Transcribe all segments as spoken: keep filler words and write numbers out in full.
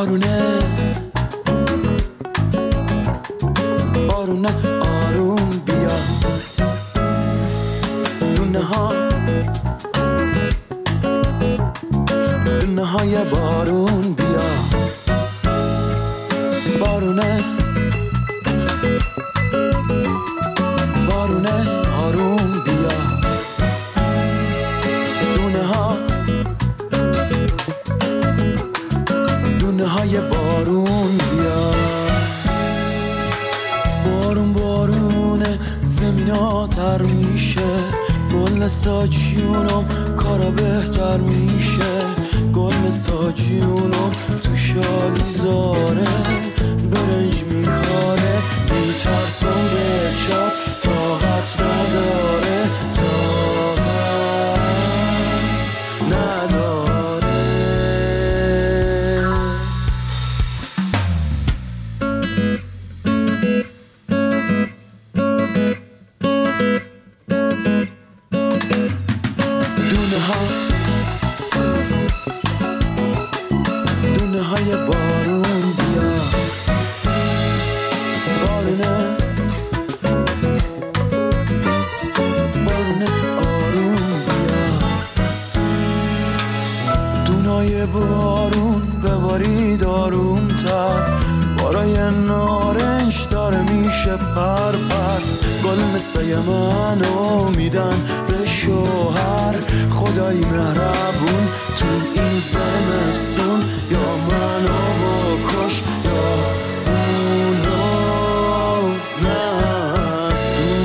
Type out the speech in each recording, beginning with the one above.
بارونه بارونه آروم بیا، دونه ها دونه های بارون بیا، بارونه بارونه آروم بیا، دونه ها دونه های بارون بیا. بارون بارونه زمینا تر میشه، گل ساجیونم کارا بهتر میشه، گل ساجیونم تو شالیزاره برنج میکاره، میترسم به چاک طاقت نداره، طاقت نداره. دونه ها دونه های بارون بیا، بارونه بارونه آروم بیا، دونای بارون ببارید آروم تر، بارای نارنج داره میشه پر پر، گل مثل منو میدن به شوهر، خدای مهربون تو این زمستون، یا منو بکش یا اونو نستون.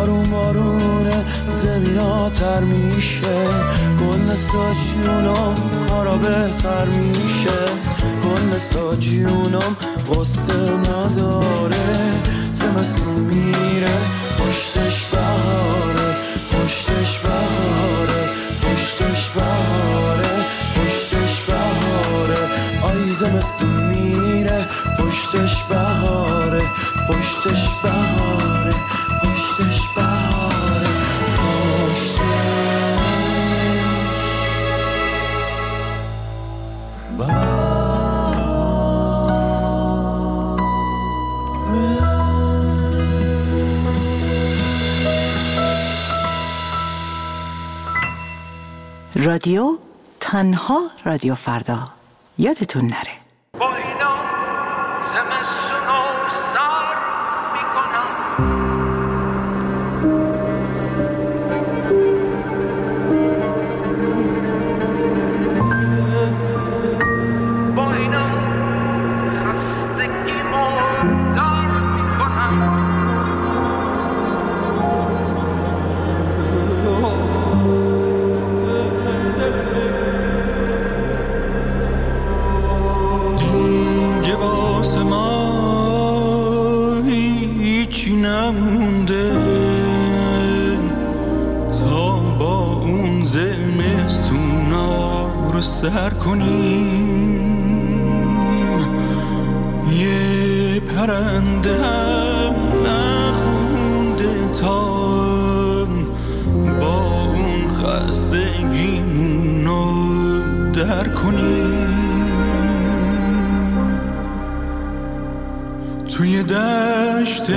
آروم آرونه زمینا تر میشه، گل ساجیونم کارا بهتر میشه، گل ساجیونم قصه نداره، زمستون میره پشتش بهاره، پشتش بهاره، پشتش بهاره، پشتش بهاره، آی زمستون میره پشتش بهاره، پشتش بهاره، پشتش بهاره، پشتش بهاره. رادیو تنها رادیو فردا، یادتون نره. با اینا زمستونو سر میکنم، با اینا خستگیمو در میکنم، نمونده تا با اون زمستونا رو سر کنیم، یه پرنده هم نخونده تا با اون خستگیمونو در کنیم، توی دشت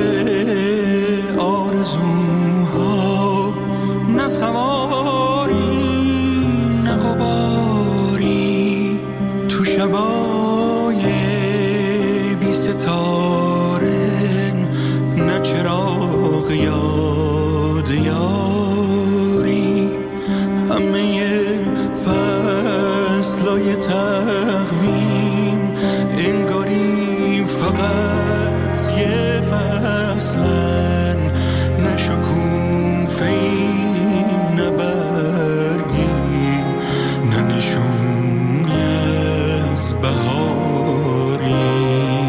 آرزوها نه سواری نه غباری، تو شبای بی ستاره نه چراغ یاد یاری، همه فصلای تقویم انگاری فقط یه فصلن، نه شکوفه‌ای نه برگی نه نشونی از بهاری،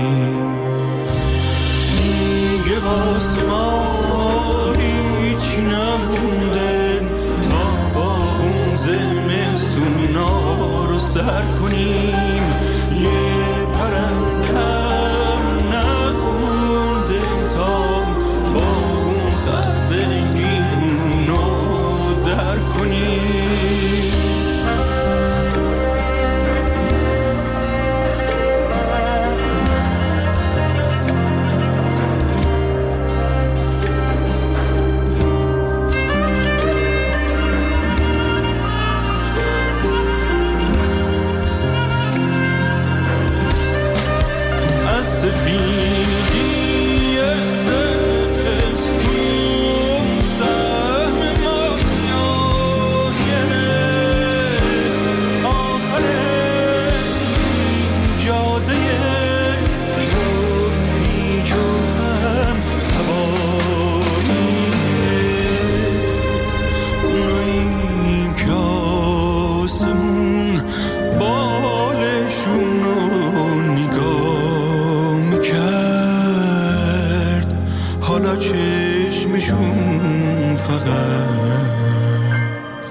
دیگه واسه ما هیچ نمونده تا با اون زمستونا رو سر کنیم، یه پرنده چشمشون فقط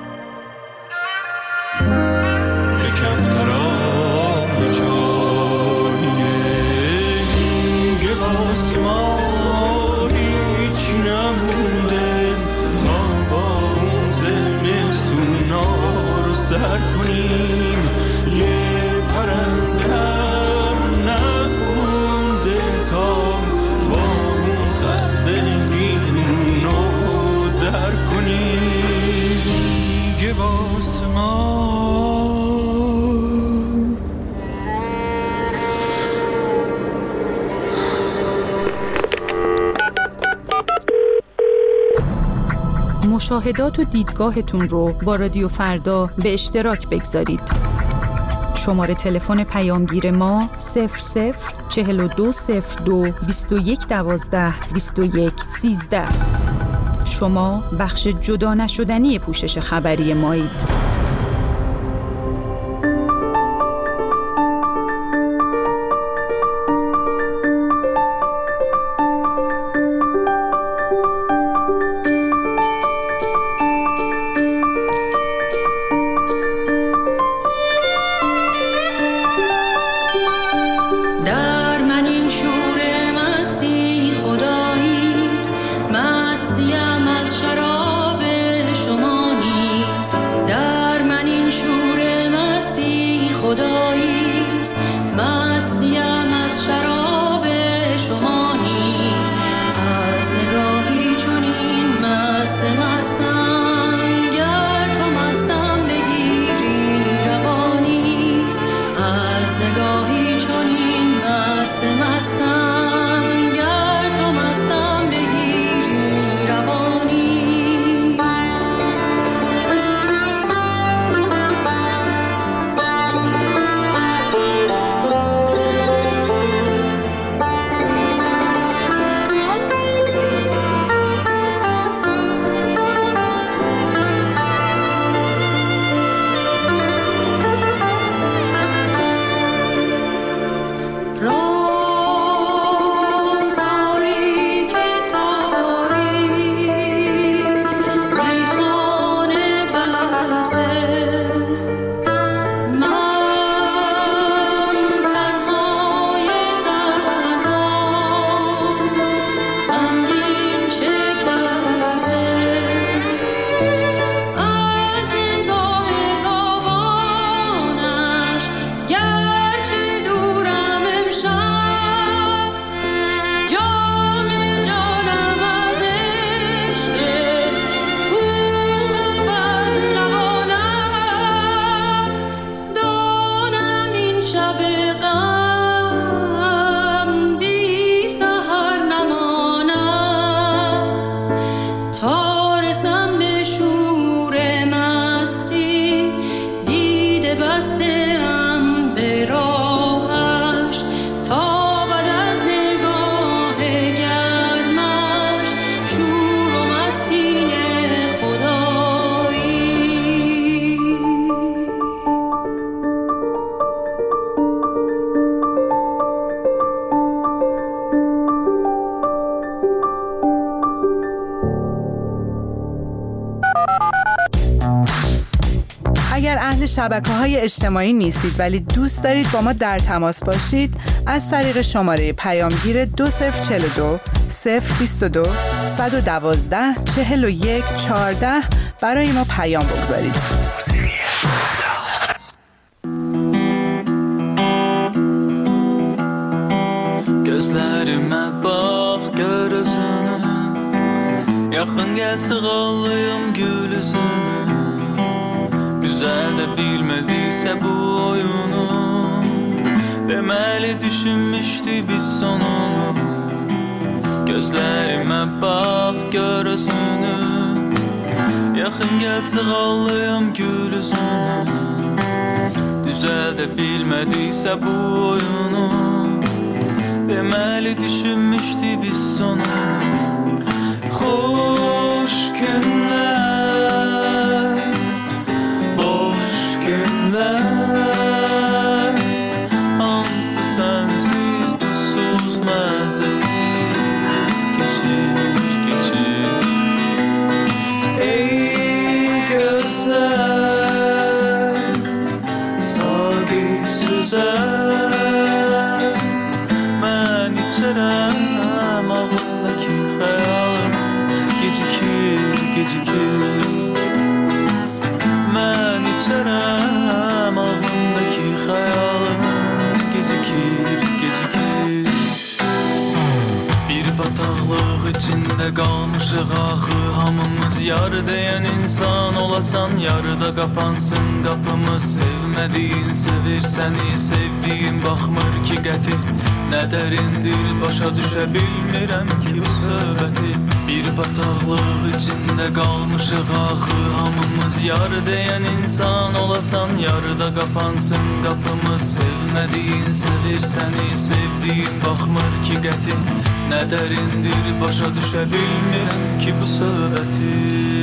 به کفترهای چاییه، دیگه واسه ما هیچ نمونده تا با اون زمستونا رو سر کنیم، یه پرنده هم نخونده تا با اون خستگیمونو در کنیم، دیگه واسه ما مشاهدات و دیدگاهتون رو با رادیو فردا به اشتراک بگذارید. شماره تلفن پیامگیر ما صفر صفر چهل و دو صفر دو بیست و یک دوازده بیست و یک سیزده. شما بخش جدا نشدنی پوشش خبری مایید. اگر اهل شبکه‌های اجتماعی نیستید ولی دوست دارید با ما در تماس باشید، از طریق شماره پیامگیر دو صفر چهل و دو صفر بیست و دو صد و دوازده چهل و یک چهارده برای ما پیام بگذارید. Gözlerime bak görüsünü, yakın gelse qalıyım gülüsünü. Güzel de bilmediyse bu oyunu, demeli düşünmüştü biz sonunu. Gözlerime bak görüsünü, yakın gelse qalıyım gülüsünü. Güzel de bilmediyse bu oyunu, demeli düşünmüştü biz sonunu. Hoş günler, boş günler, hamısı sensiz, duzsuz, məzəsiz geçir, geçir. Ey gözəl, sadi süzer, mən içərəm ağındakı xəyalım, gecikir, gecikir. Mən içərəm ağındakı xəyalım, gecikir, gecikir. Bir bataqlıq içində qalmışıq axı, hamımız yarı deyən insan olasan, yarıda qapansın qapımız. Sevmədiyin sevir səni, sevdiyin baxmır ki qəti. Nə dərindir başa düşə bilmirəm ki bu söhbəti. Bir bataqlıq içində qalmışıq axı, hamımız yarı deyən insan olasan, yarıda qapansın qapımız. Sevmədiyin sevir səni, sevdiyin baxmır ki qəti. Nə dərindir başa düşə bilmirəm ki bu söhbəti.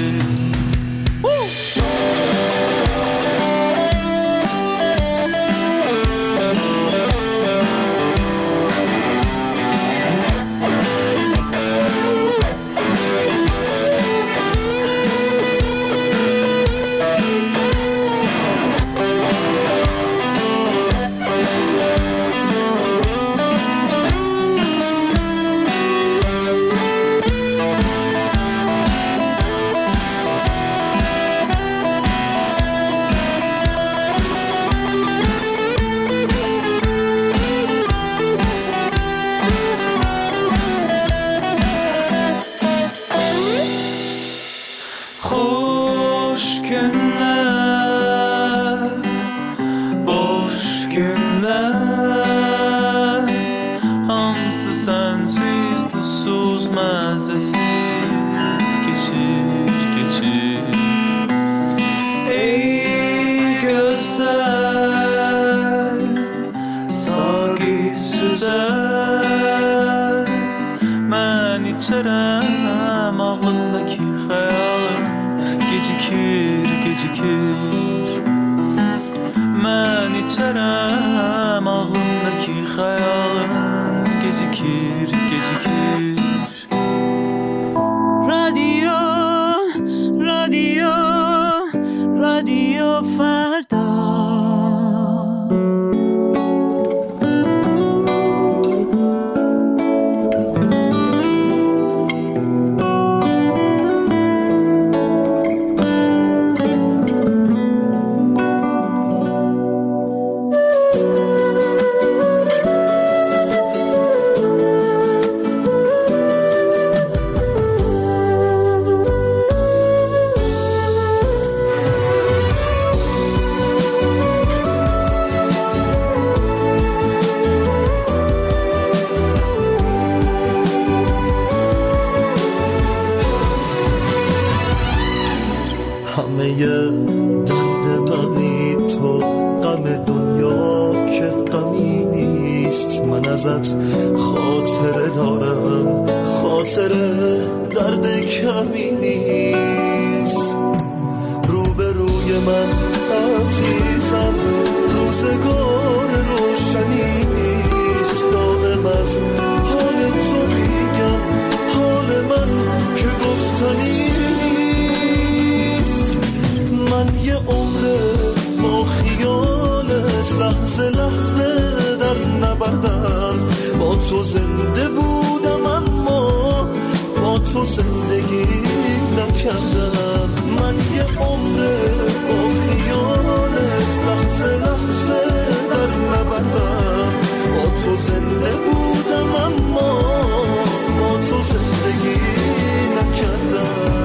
içərəm, ağlımdakı xəyalım gecikir, gecikir. Mən içərəm, ağlımdakı xəyalım gecikir, gecikir. رادیو رادیو رادیو فردا همه درد منی تو، غم دنیا که غمی نیست. من ازت خاطره دارم، خاطره درد کمی نیست. روبروی من عزیزم، روزگار روشنی نیست. دائم از حال تو میگم، حال من که گفتنی. من یه عمره با خیالت لحظه لحظه در نبردم. با تو زنده بودم اما با تو زندگی نکردم. من یه عمره با خیالت لحظه لحظه در نبردم. با تو زنده بودم اما با تو زندگی نکردم.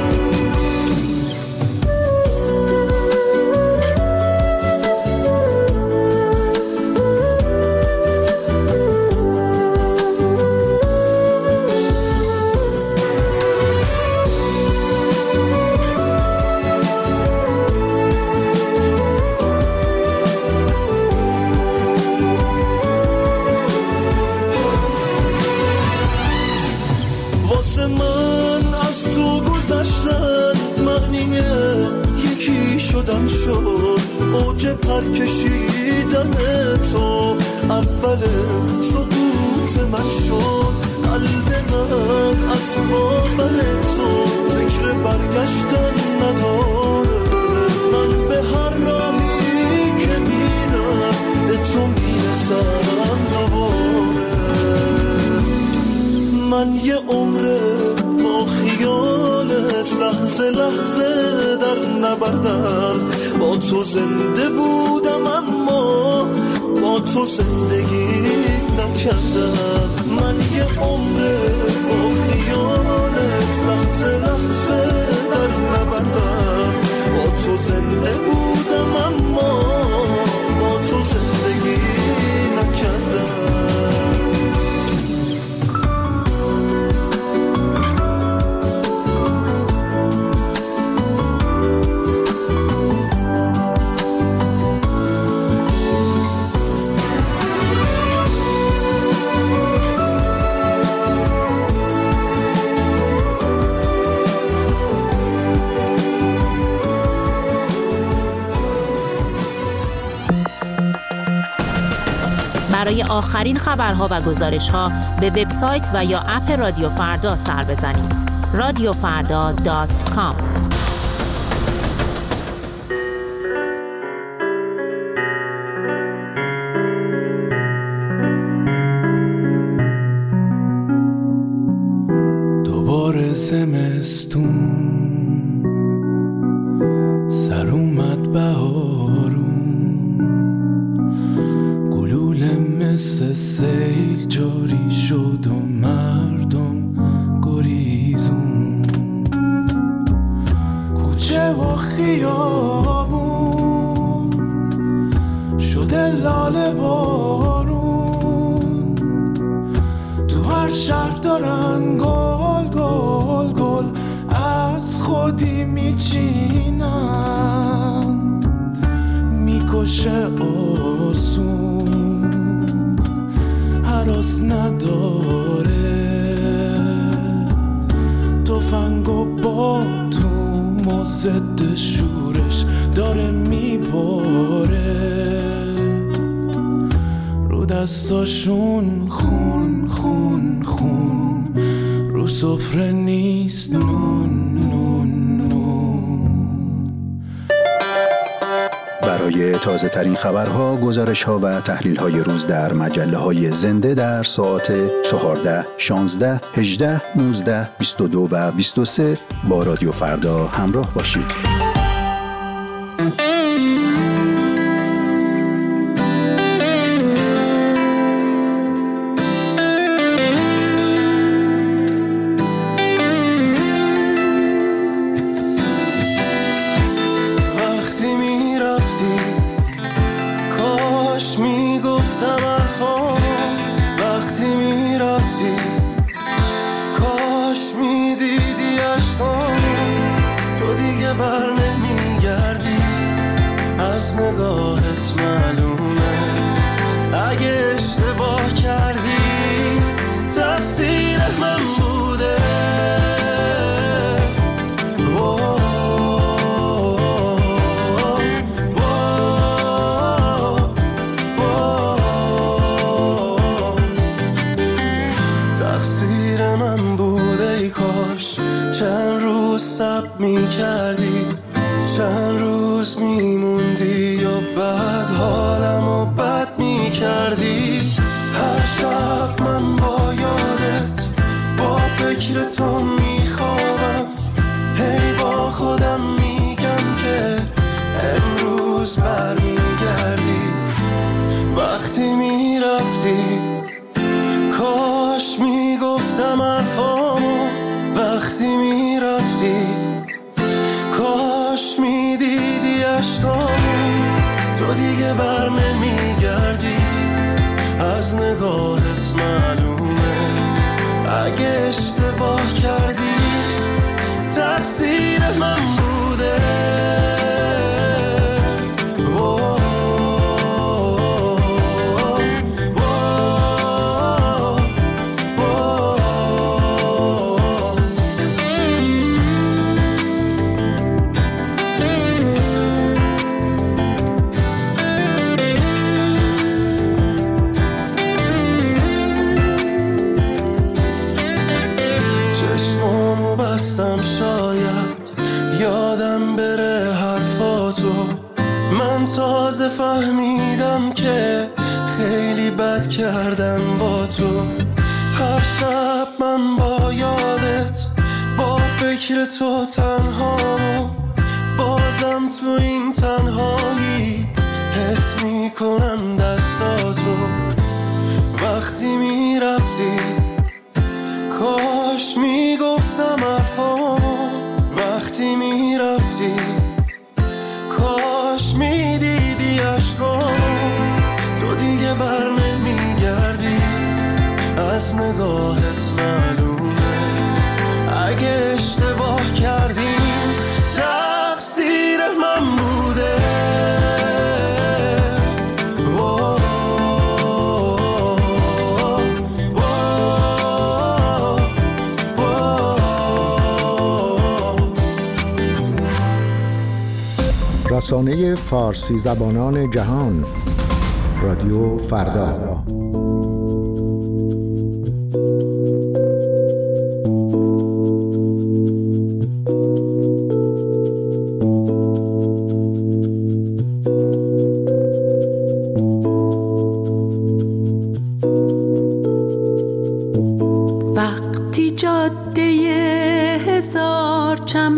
شدن شد اوج پر کشیدن تو، اول سقوط من شد. قلب من از باور تو فکر برگشتن نداره. من به هر راهی که میرم به تو میرسم دوباره. من یه عمره با خیالت لحظه لحظه در نبردم. با تو زنده بودم اما با تو زندگی نکردم. من یه عمره با خیالت لحظه لحظه در نبردم. با تو زنده بودم اما با تو زندگی نکردم. برای آخرین خبرها و گزارش‌ها به وبسایت و یا اپ رادیو فردا سر بزنید. رادیو فردا دات کام. دوباره زمستون سر اومد بهارون، گلوله مثل سیل جاری شد و مردم گریزون، کوچه و خیابون شده لاله بارون، تو هر شهر دارن گل گل گل از خودی میچینن، میکشه آسون هراس نداره، تفنگ و باتوم و ضد شورش داره میباره، رو دستاشون خون خون خون، رو سفره نیست نون نون نون. برای تازه ترین خبرها، گزارش ها و تحلیل های روز در مجله های زنده در ساعت چهارده، شانزده، هجده، نوزده، بیست و دو و بیست و سه با رادیو فردا همراه باشید. چند روز میموندی و بعد حالم و بد میکردی، هر شب من با یادت با فکر تو میخوابم، هی با خودم میگم که امروز برمیگردی، وقتی میرفتی کاش میگفتم حرفامو، وقتی میرفتی کاش میدیدی عشقامو، تو دیگه بر نمیگردی، از نگاهت معلومه اگه اشتباه کردی تقصیر من بوده. تازه فهمیدم که خیلی بد کردم با تو، هر شب من با یادت با فکر تو تنها، بازم تو این تنهایی حس میکنم دستاتو، وقتی میرفتی کاش میگفتم حرفامو، وقتی میرفتی کاش میدیدی عشقامو، تو دیگه بر نمیگردی، از نگاهت معلومه اگه اشتباه کردیم تقصیر من بوده. رسانه فارسی زبانان جهان، رادیو فردا. جاده هزار چم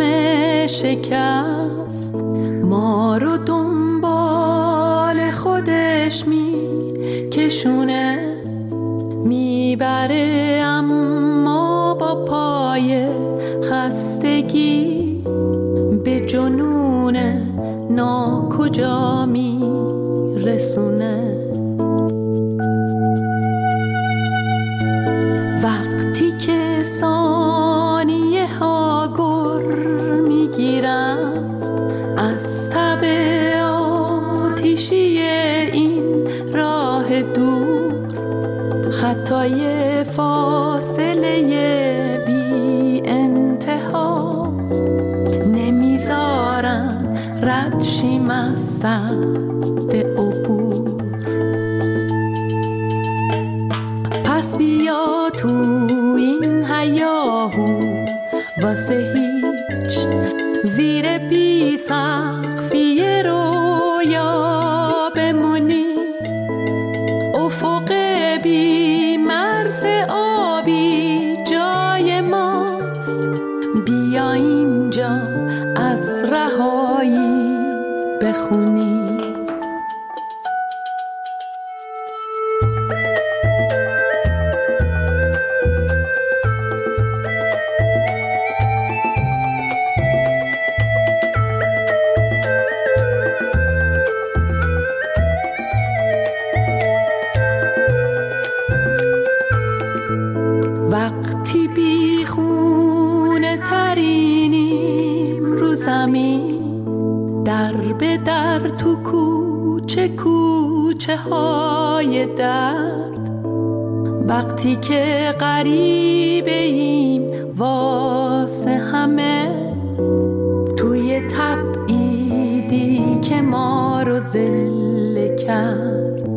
شکست ما رو دنبال خودش می کشونه میبره، اما با پای خستگی به جنون ناکجا میرسونه. وقتی که ثانیه ها گر میگیرم از تب آتیشی این راه دور، خطای فاصله بی انتها نمیذارن رد شیم از سد عبور. پس بیا تو این هیاهو واسه هیچ زیر بی سقفی رویا بمونی، افق بی مرز آبی جای ماست، بیا اینجا از رهایی بخونی. وقتی بی خونه ترینیم رو زمین، در به در تو کوچه کوچه های درد، وقتی که غریبه ایم واسه همه توی تبعیدی که ما رو ذله کرد،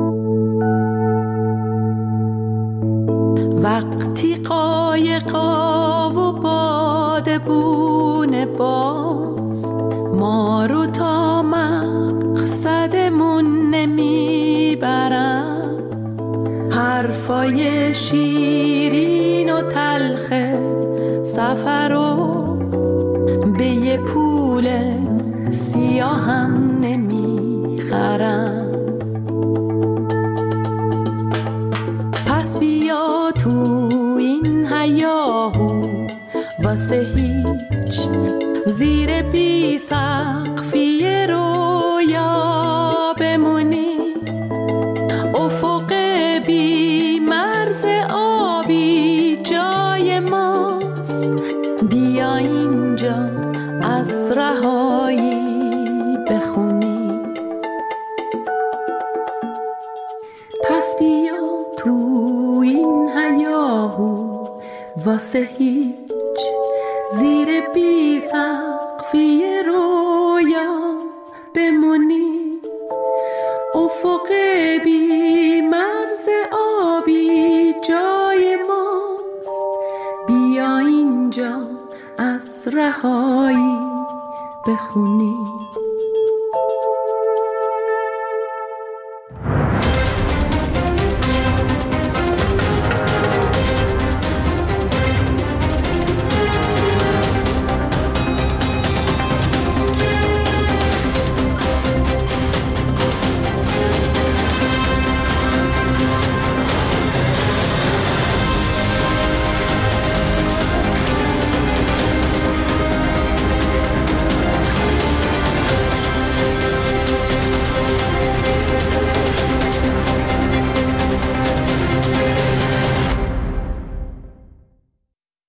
وقتی قایقا و بادبون باز ما رو تا مقصدمون نمیبرن، حرفای شیرین و تلخ سفر رو به یه پول سیاهم نمیخرن. پس بیا تو این هیاهو واسه هیچ زیر بی سقفی رویا بمونی، افق بی مرز آبی جای ماست، بیا اینجا از رهایی بخونی. پس بیا تو این هیاهو واسه هیچ زیر بی سقفی رویا بمونی، افق بی مرز آبی جای ماست، بیا اینجا از رهایی بخونی.